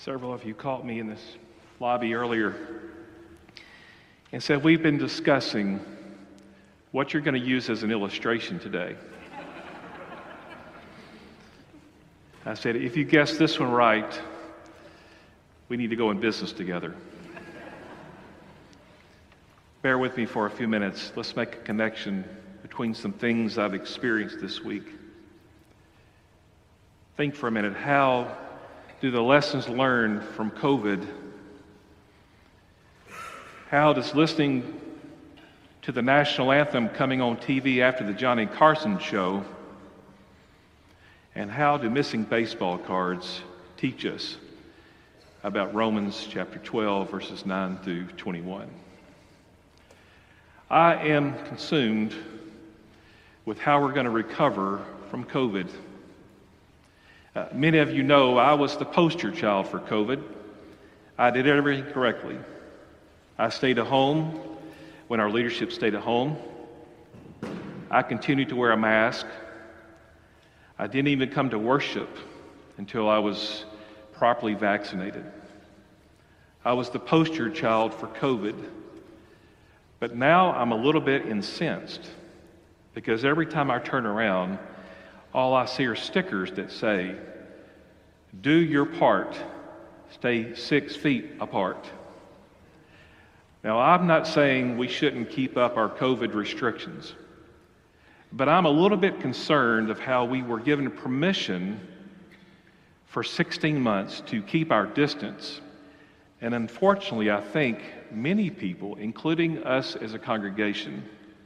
Several of you caught me in this lobby earlier and said, we've been discussing what you're going to use as an illustration today. I said, if you guess this one right, we need to go in business together. Bear with me for a few minutes. Let's make a connection between some things I've experienced this week. Think for a minute, how do the lessons learned from COVID, how does listening to the national anthem coming on TV after the Johnny Carson show, and how do missing baseball cards teach us about Romans chapter 12, verses 9 through 21? I am consumed with how we're going to recover from COVID. Many of you know I was the poster child for COVID. I did everything correctly. I stayed at home when our leadership stayed at home. I continued to wear a mask. I didn't even come to worship until I was properly vaccinated. I was the poster child for COVID. But now I'm a little bit incensed because every time I turn around, all I see are stickers that say, do your part, stay 6 feet apart. Now, I'm not saying we shouldn't keep up our COVID restrictions, but I'm a little bit concerned of how we were given permission for 16 months to keep our distance. And unfortunately, I think many people, including us as a congregation,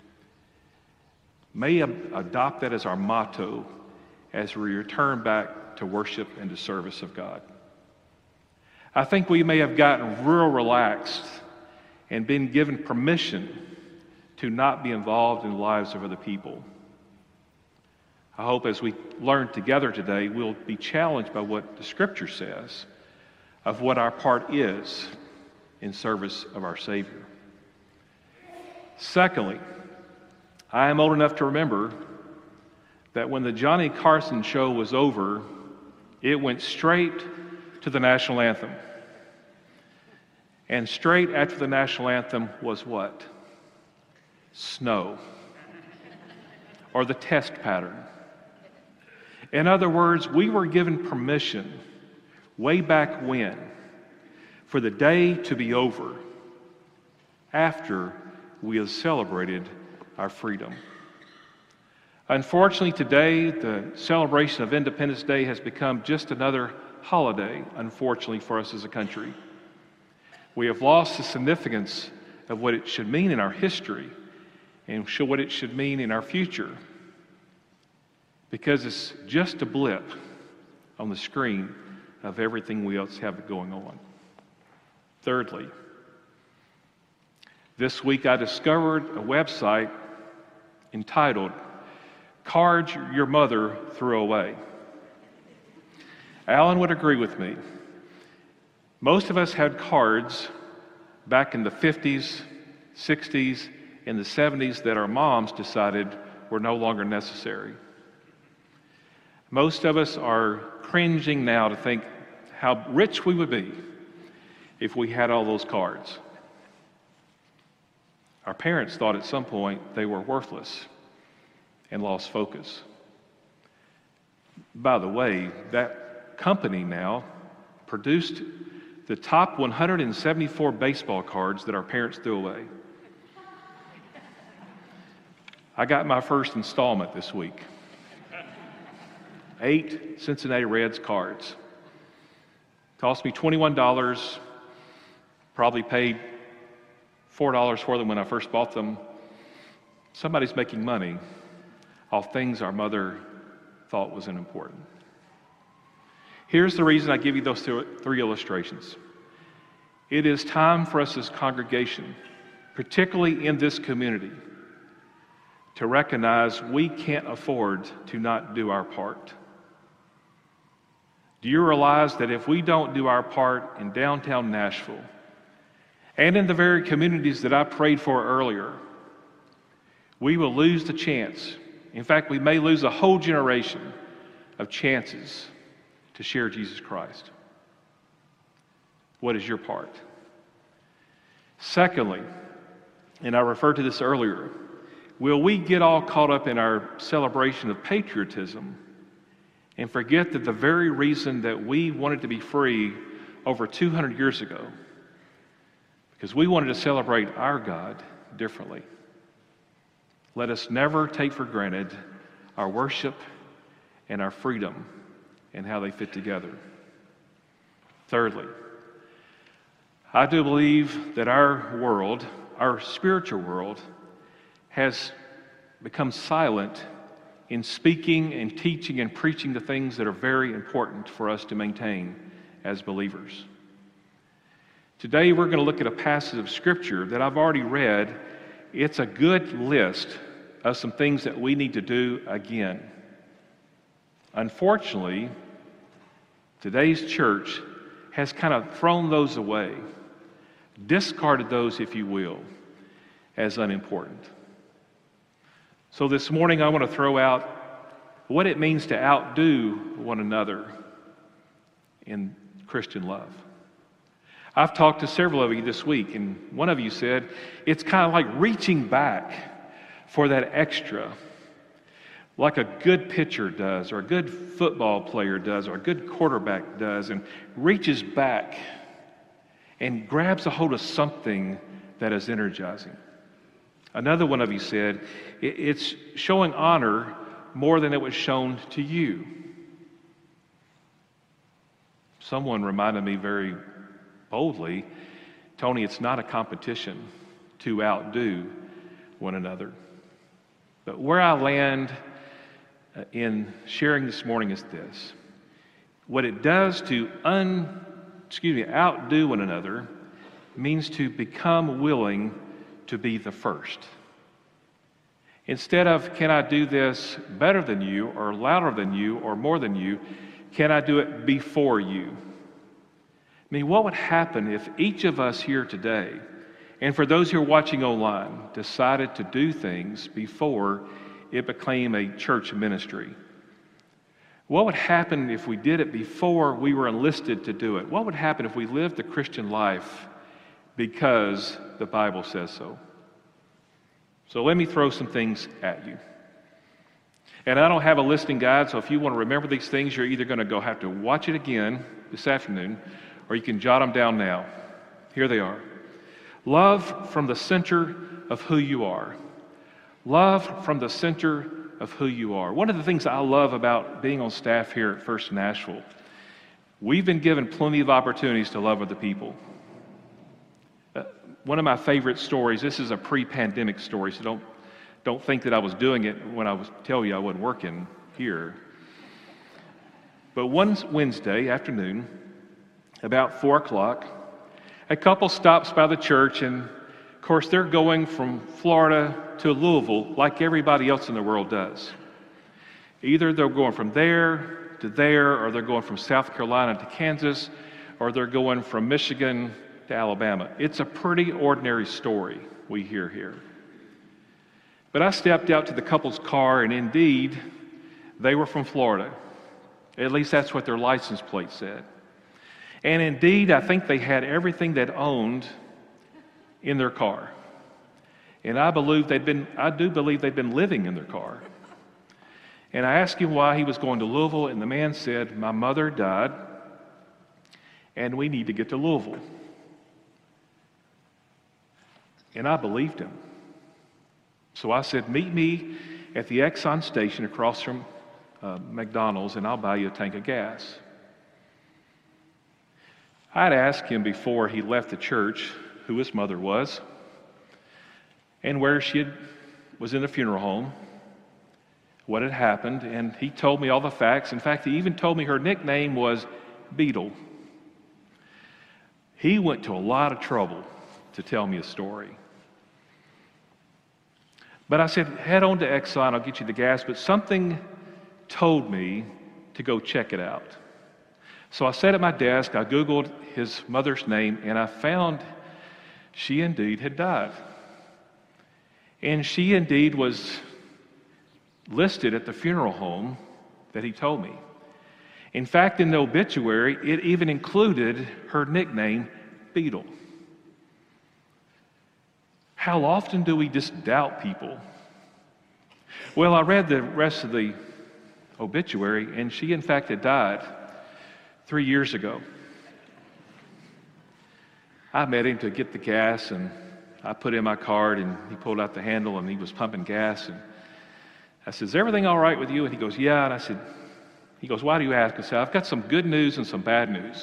may adopt that as our motto as we return back to worship and to service of God. I think we may have gotten real relaxed and been given permission to not be involved in the lives of other people. I hope as we learn together today, we'll be challenged by what the Scripture says of what our part is in service of our Savior. Secondly, I am old enough to remember that when the Johnny Carson show was over, it went straight to the national anthem. And straight after the national anthem was what? Snow. Or the test pattern. In other words, we were given permission way back when for the day to be over after we have celebrated our freedom. Unfortunately, today, the celebration of Independence Day has become just another holiday, unfortunately, for us as a country. We have lost the significance of what it should mean in our history and what it should mean in our future, because it's just a blip on the screen of everything we else have going on. Thirdly, this week I discovered a website entitled Cards Your Mother Threw Away. Alan would agree with me. Most of us had cards back in the 50s, 60s, and the 70s that our moms decided were no longer necessary. Most of us are cringing now to think how rich we would be if we had all those cards. Our parents thought at some point they were worthless and lost focus. By the way, that company now produced the top 174 baseball cards that our parents threw away. I got my first installment this week. 8 Cincinnati Reds cards. Cost me $21. Probably paid $4 for them when I first bought them. Somebody's making money off things our mother thought was unimportant. Here's the reason I give you those 3 illustrations. It is time for us as a congregation, particularly in this community, to recognize we can't afford to not do our part. Do you realize that if we don't do our part in downtown Nashville and in the very communities that I prayed for earlier, we will lose the chance. In fact, we may lose a whole generation of chances to share Jesus Christ. What is your part? Secondly, and I referred to this earlier, will we get all caught up in our celebration of patriotism and forget that the very reason that we wanted to be free over 200 years ago, because we wanted to celebrate our God differently? Let us never take for granted our worship and our freedom and how they fit together. Thirdly, I do believe that our world, our spiritual world, has become silent in speaking and teaching and preaching the things that are very important for us to maintain as believers. Today we're going to look at a passage of Scripture that I've already read. It's a good list of some things that we need to do again. Unfortunately, today's church has kind of thrown those away, discarded those, if you will, as unimportant. So this morning I want to throw out what it means to outdo one another in Christian love. I've talked to several of you this week, and one of you said it's kind of like reaching back for that extra, like a good pitcher does, or a good football player does, or a good quarterback does, and reaches back and grabs a hold of something that is energizing. Another one of you said it's showing honor more than it was shown to you. Someone reminded me very boldly, Tony, it's not a competition to outdo one another. But where I land in sharing this morning is this. What it does to outdo one another means to become willing to be the first. Instead of, can I do this better than you, or louder than you, or more than you, can I do it before you? I mean, what would happen if each of us here today, and for those who are watching online, decided to do things before it became a church ministry? What would happen if we did it before we were enlisted to do it? What would happen if we lived the Christian life because the Bible says so? So let me throw some things at you. And I don't have a listing guide, so if you want to remember these things, you're either going to have to watch it again this afternoon, or you can jot them down now. Here they are. Love from the center of who you are. Love from the center of who you are. One of the things I love about being on staff here at First Nashville, we've been given plenty of opportunities to love other people. One of my favorite stories, this is a pre-pandemic story, so don't think that I was doing it when I was telling you I wasn't working here. But one Wednesday afternoon, about 4 o'clock, a couple stops by the church, and of course they're going from Florida to Louisville like everybody else in the world does. Either they're going from there to there, or they're going from South Carolina to Kansas, or they're going from Michigan to Alabama. It's a pretty ordinary story we hear here. But I stepped out to the couple's car, and indeed, they were from Florida. At least that's what their license plate said. And indeed, I think they had everything they'd owned in their car. And I do believe they'd been living in their car. And I asked him why he was going to Louisville, and the man said, my mother died, and we need to get to Louisville. And I believed him. So I said, meet me at the Exxon station across from McDonald's, and I'll buy you a tank of gas. I'd asked him before he left the church who his mother was and where she was in the funeral home, what had happened, and he told me all the facts. In fact, he even told me her nickname was Beetle. He went to a lot of trouble to tell me a story. But I said, head on to Exxon, I'll get you the gas, but something told me to go check it out. So I sat at my desk, I Googled his mother's name, and I found she indeed had died. And she indeed was listed at the funeral home that he told me. In fact, in the obituary, it even included her nickname, Beetle. How often do we just doubt people? Well, I read the rest of the obituary, and she, in fact, had died 3 years ago. I met him to get the gas, and I put in my card, and he pulled out the handle, and he was pumping gas. And I said, "Is everything all right with you?" And he goes, "Yeah." And he goes, "Why do you ask?" I said, "I've got some good news and some bad news."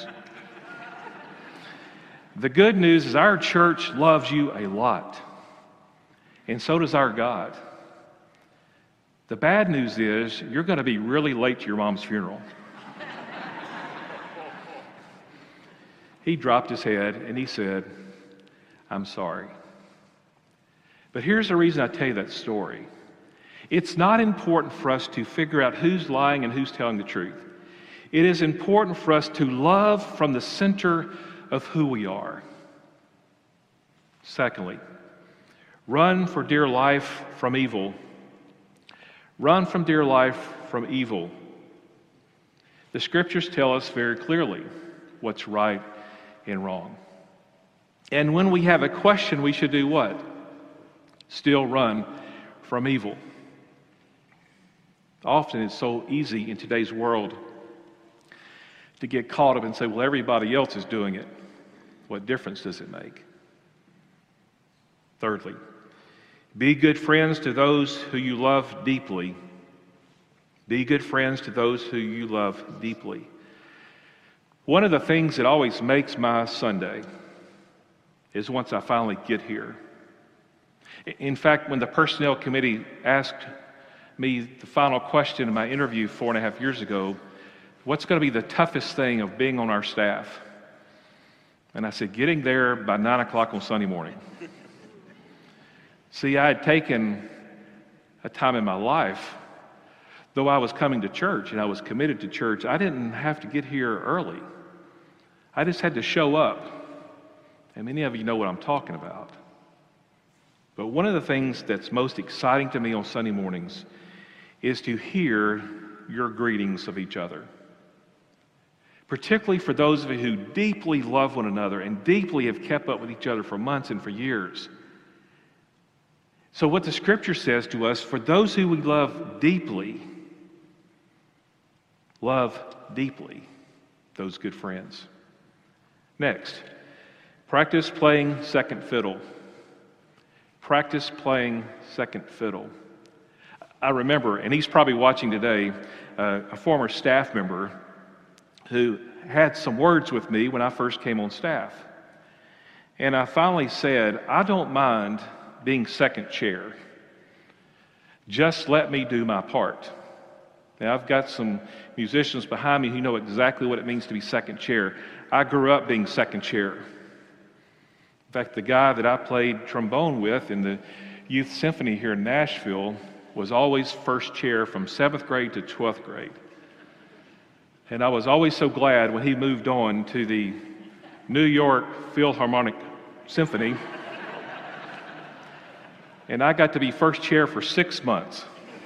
The good news is our church loves you a lot, and so does our God. The bad news is you're going to be really late to your mom's funeral. He dropped his head and he said, "I'm sorry." But here's the reason I tell you that story. It's not important for us to figure out who's lying and who's telling the truth. It is important for us to love from the center of who we are. Secondly, run for dear life from evil. Run from dear life from evil. The scriptures tell us very clearly what's right and wrong. And when we have a question, we should do what? Still run from evil. Often it's so easy in today's world to get caught up and say, well, everybody else is doing it. What difference does it make? Thirdly, be good friends to those who you love deeply. Be good friends to those who you love deeply. One of the things that always makes my Sunday is once I finally get here. In fact, when the personnel committee asked me the final question in my interview 4.5 years ago, what's going to be the toughest thing of being on our staff? And I said, getting there by 9 o'clock on Sunday morning. See, I had taken a time in my life, though I was coming to church and I was committed to church, I didn't have to get here early. I just had to show up. And many of you know what I'm talking about. But one of the things that's most exciting to me on Sunday mornings is to hear your greetings of each other. Particularly for those of you who deeply love one another and deeply have kept up with each other for months and for years. So what the scripture says to us, for those who we love deeply those good friends. Next, practice playing second fiddle. Practice playing second fiddle. I remember, and he's probably watching today, a former staff member who had some words with me when I first came on staff. And I finally said, I don't mind being second chair. Just let me do my part. Now, I've got some musicians behind me who know exactly what it means to be second chair. I grew up being second chair. In fact, the guy that I played trombone with in the youth symphony here in Nashville was always first chair from 7th grade to 12th grade. And I was always so glad when he moved on to the New York Philharmonic Symphony. And I got to be first chair for 6 months.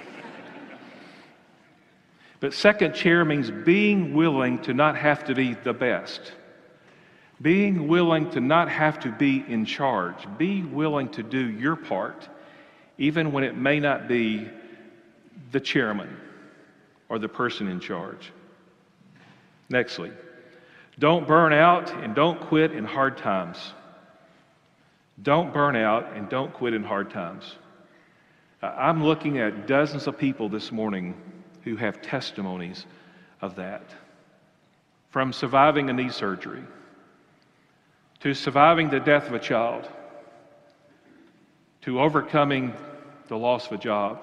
But second chair means being willing to not have to be the best. Being willing to not have to be in charge. Be willing to do your part, even when it may not be the chairman or the person in charge. Nextly, don't burn out and don't quit in hard times. Don't burn out and don't quit in hard times. I'm looking at dozens of people this morning who have testimonies of that. From surviving a knee surgery, to surviving the death of a child, to overcoming the loss of a job,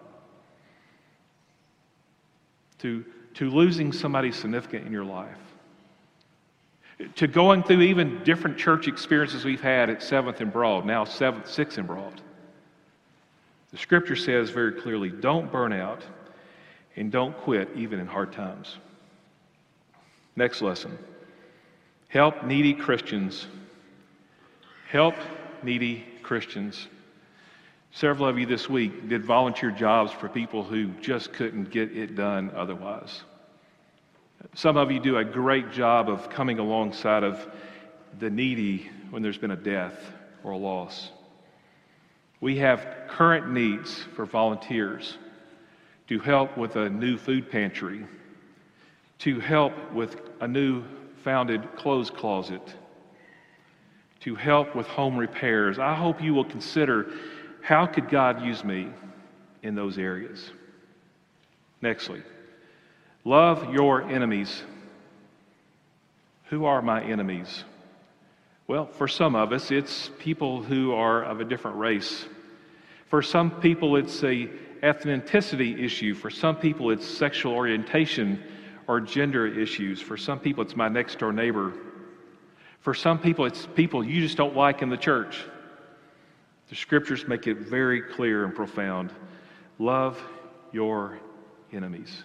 to losing somebody significant in your life, to going through even different church experiences we've had at 7th and Broad, now 6th and Broad. The scripture says very clearly, don't burn out and don't quit even in hard times. Next lesson. Help needy Christians. Help needy Christians. Several of you this week did volunteer jobs for people who just couldn't get it done otherwise. Some of you do a great job of coming alongside of the needy when there's been a death or a loss. We have current needs for volunteers to help with a new food pantry, to help with a new founded clothes closet, to help with home repairs. I hope you will consider, how could God use me in those areas? Nextly, love your enemies. Who are my enemies? Well, for some of us, it's people who are of a different race. For some people, it's a ethnicity issue. For some people, it's sexual orientation or gender issues. For some people, it's my next door neighbor. For some people, it's people you just don't like in the church. The scriptures make it very clear and profound. Love your enemies.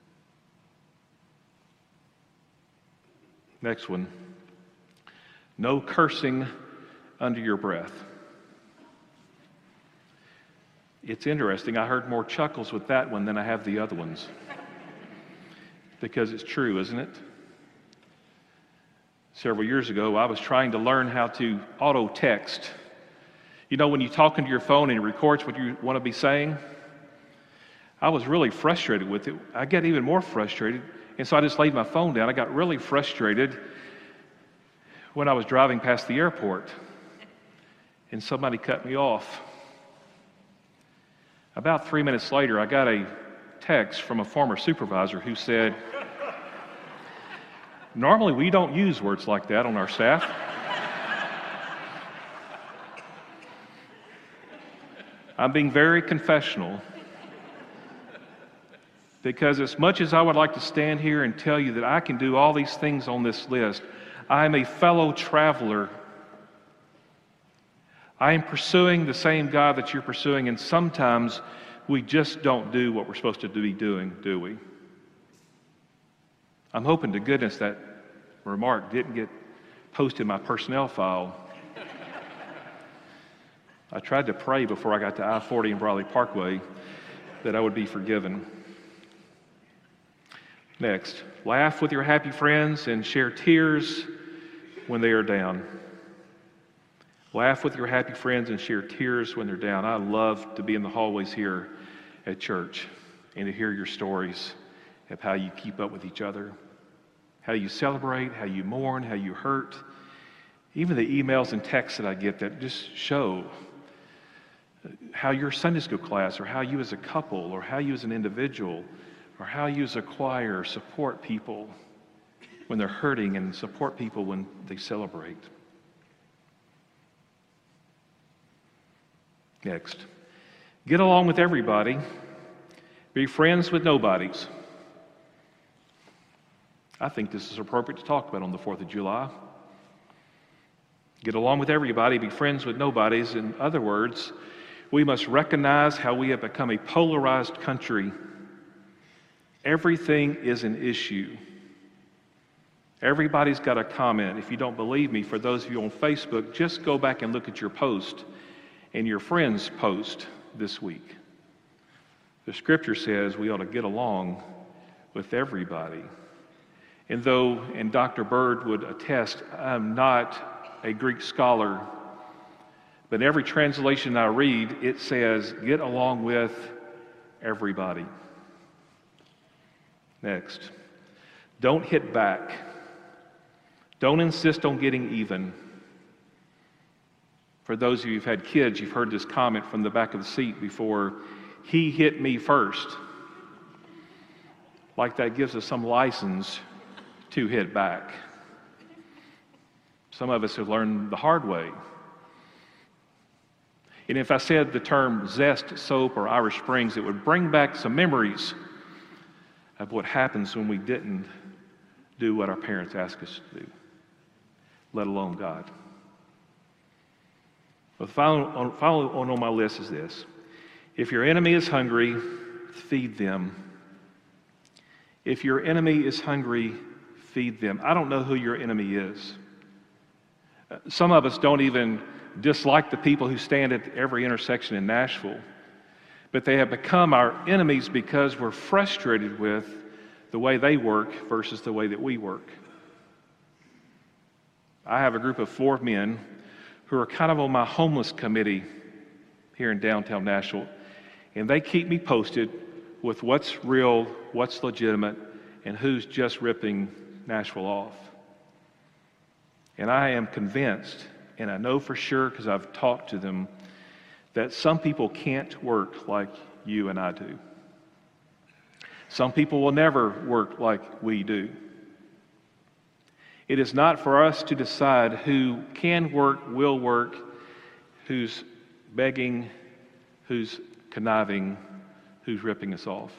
Next one. No cursing under your breath. It's interesting. I heard more chuckles with that one than I have the other ones. Because it's true, isn't it? Several years ago, I was trying to learn how to auto text. You know, when you talk into your phone and it records what you want to be saying? I was really frustrated with it. I get even more frustrated, and so I just laid my phone down. I got really frustrated when I was driving past the airport, and somebody cut me off. About 3 minutes later, I got a text from a former supervisor who said, "Normally we don't use words like that on our staff." I'm being very confessional, because as much as I would like to stand here and tell you that I can do all these things on this list, I am a fellow traveler. I am pursuing the same God that you're pursuing, and sometimes we just don't do what we're supposed to be doing, do we? I'm hoping to goodness that remark didn't get posted in my personnel file. I tried to pray before I got to I-40 and Bradley Parkway that I would be forgiven. Next, laugh with your happy friends and share tears when they are down. Laugh with your happy friends and share tears when they're down. I love to be in the hallways here at church and to hear your stories of how you keep up with each other, how you celebrate, how you mourn, how you hurt. Even the emails and texts that I get that just show how your Sunday school class, or how you as a couple, or how you as an individual, or how you as a choir support people when they're hurting and support people when they celebrate. Next, get along with everybody. Be friends with nobodies. I think this is appropriate to talk about on the 4th of July. Get along with everybody, be friends with nobodies. In other words, we must recognize how we have become a polarized country. Everything is an issue. Everybody's got a comment. If you don't believe me, for those of you on Facebook, just go back and look at your post and your friends' post this week. The scripture says we ought to get along with everybody. And though, and Dr. Bird would attest, I'm not a Greek scholar, but every translation I read, it says, get along with everybody. Next, don't hit back. Don't insist on getting even. For those of you who've had kids, you've heard this comment from the back of the seat before. He hit me first. Like that gives us some license to hit back. Some of us have learned the hard way. And if I said the term Zest soap or Irish Springs, it would bring back some memories of what happens when we didn't do what our parents asked us to do, let alone God. The final on my list is this. If your enemy is hungry, feed them. If your enemy is hungry, feed them. I don't know who your enemy is. Some of us don't even dislike the people who stand at every intersection in Nashville, but they have become our enemies because we're frustrated with the way they work versus the way that we work. I have a group of 4 men who are kind of on my homeless committee here in downtown Nashville, and they keep me posted with what's real, what's legitimate, and who's just ripping Nashville off. And I am convinced, and I know for sure because I've talked to them, that some people can't work like you and I do. Some people will never work like we do. It is not for us to decide who can work, will work, who's begging, who's conniving, who's ripping us off.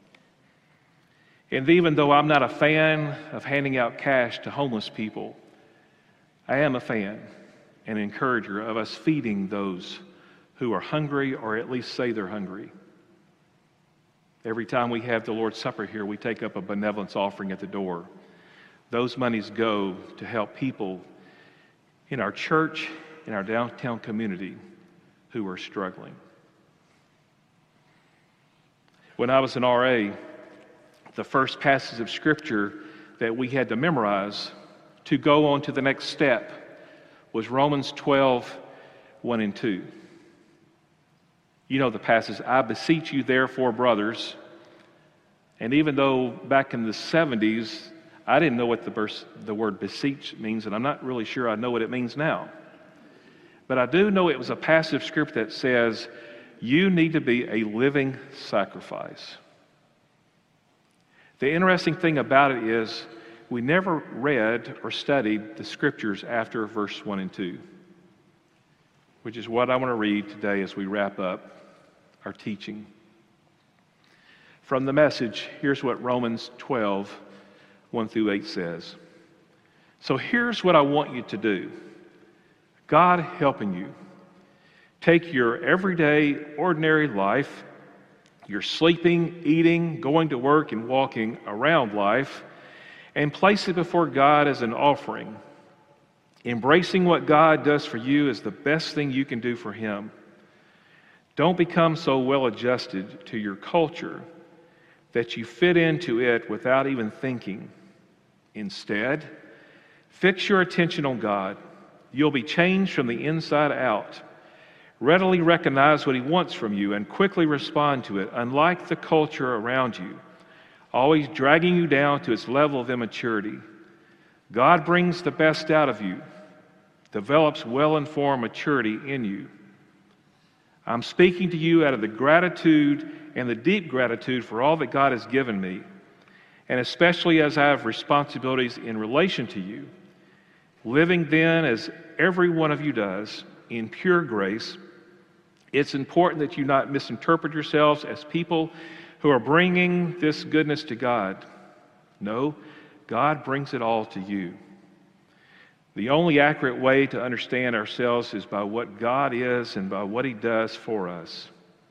And even though I'm not a fan of handing out cash to homeless people, I am a fan and encourager of us feeding those who are hungry or at least say they're hungry. Every time we have the Lord's Supper here, we take up a benevolence offering at the door. Those monies go to help people in our church, in our downtown community who are struggling. When I was an RA, the first passage of Scripture that we had to memorize to go on to the next step was Romans 12, 1 and 2. You know the passage, I beseech you therefore, brothers. And even though back in the 70s, I didn't know what the word beseech means, and I'm not really sure I know what it means now. But I do know it was a passage of Scripture that says, you need to be a living sacrifice. The interesting thing about it is, we never read or studied the Scriptures after verse 1 and 2, which is what I want to read today as we wrap up our teaching. From the Message, here's what Romans 12, 1 through 8 says. So here's what I want you to do. God helping you. Take your everyday, ordinary life, your sleeping, eating, going to work, and walking around life, and place it before God as an offering. Embracing what God does for you is the best thing you can do for Him. Don't become so well adjusted to your culture that you fit into it without even thinking. Instead, fix your attention on God. You'll be changed from the inside out. Readily recognize what He wants from you and quickly respond to it, unlike the culture around you, always dragging you down to its level of immaturity. God brings the best out of you, develops well-informed maturity in you. I'm speaking to you out of the gratitude and the deep gratitude for all that God has given me, and especially as I have responsibilities in relation to you. Living then, as every one of you does, in pure grace, it's important that you not misinterpret yourselves as people who are bringing this goodness to God. No, God brings it all to you. The only accurate way to understand ourselves is by what God is and by what He does for us,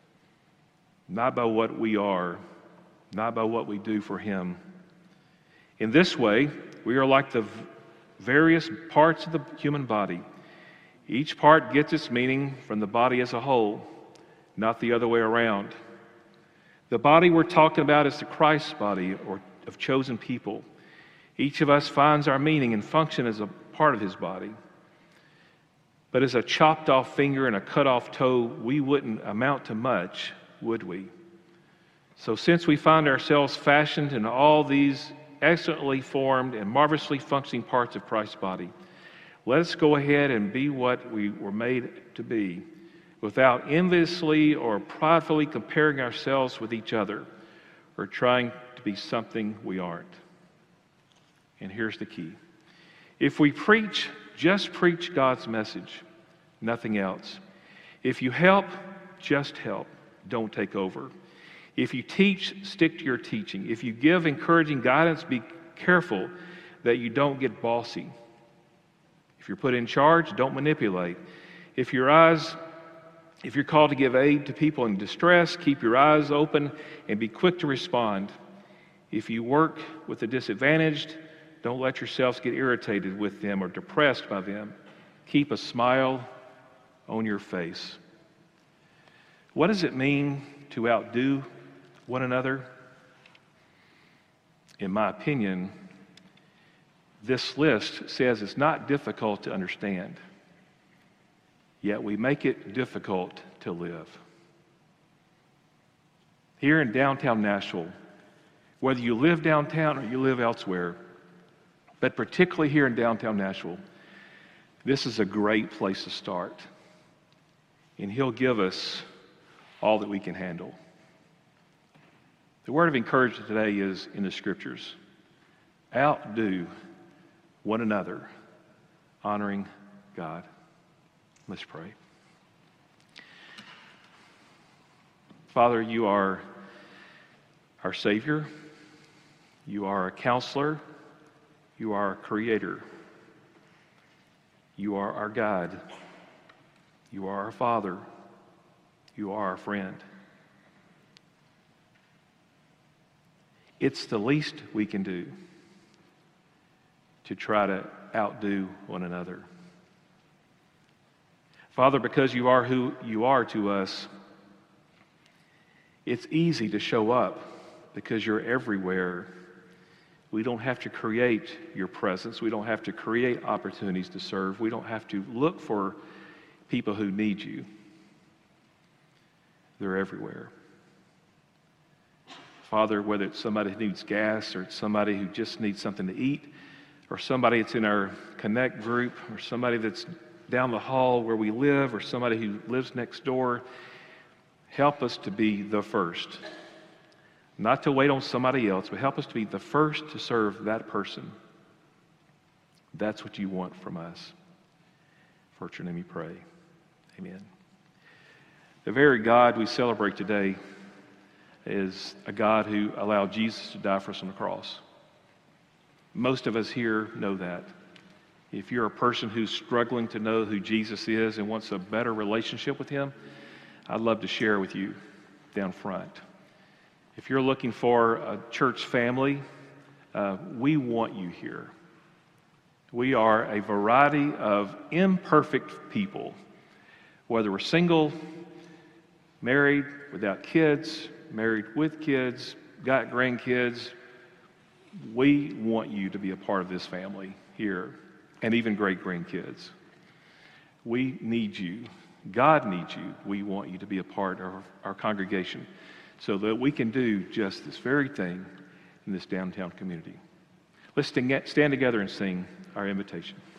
not by what we are, not by what we do for Him. In this way, we are like the various parts of the human body. Each part gets its meaning from the body as a whole, not the other way around. The body we're talking about is the Christ's body, or of chosen people. Each of us finds our meaning and function as a part of His body. But as a chopped off finger and a cut off toe, we wouldn't amount to much, would we? So since we find ourselves fashioned in all these excellently formed and marvelously functioning parts of Christ's body, let us go ahead and be what we were made to be, without enviously or pridefully comparing ourselves with each other or trying to be something we aren't. And here's the key. If we preach, just preach God's message, nothing else. If you help, just help. Don't take over. If you teach, stick to your teaching. If you give encouraging guidance, be careful that you don't get bossy. If you're put in charge, don't manipulate. If you're called to give aid to people in distress, keep your eyes open and be quick to respond. If you work with the disadvantaged, don't let yourselves get irritated with them or depressed by them. Keep a smile on your face. What does it mean to outdo one another? in my opinion, this list says it's not difficult to understand, yet we make it difficult to live. Here in downtown Nashville, whether you live downtown or you live elsewhere, but particularly here in downtown Nashville, this is a great place to start. And He'll give us all that we can handle. The word of encouragement today is in the Scriptures. Outdo one another, honoring God. Let's pray. Father, You are our Savior. You are our counselor. You are our Creator. You are our God. You are our Father. You are our friend. It's the least we can do to try to outdo one another. Father, because You are who You are to us, it's easy to show up because You're everywhere. We don't have to create Your presence. We don't have to create opportunities to serve. We don't have to look for people who need You. They're everywhere. Father, whether it's somebody who needs gas or it's somebody who just needs something to eat, or somebody that's in our Connect group, or somebody that's down the hall where we live, or somebody who lives next door, help us to be the first. Not to wait on somebody else, but help us to be the first to serve that person. That's what You want from us. For Your name we pray. Amen. The very God we celebrate today is a God who allowed Jesus to die for us on the cross. Most of us here know that. If you're a person who's struggling to know who Jesus is and wants a better relationship with Him, I'd love to share with you down front. If you're looking for a church family, we want you here. We are a variety of imperfect people, whether we're single, married, without kids, married with kids, got grandkids. We want you to be a part of this family here, and even great-grandkids. We need you. God needs you. We want you to be a part of our congregation so that we can do just this very thing in this downtown community. Let's stand together and sing our invitation.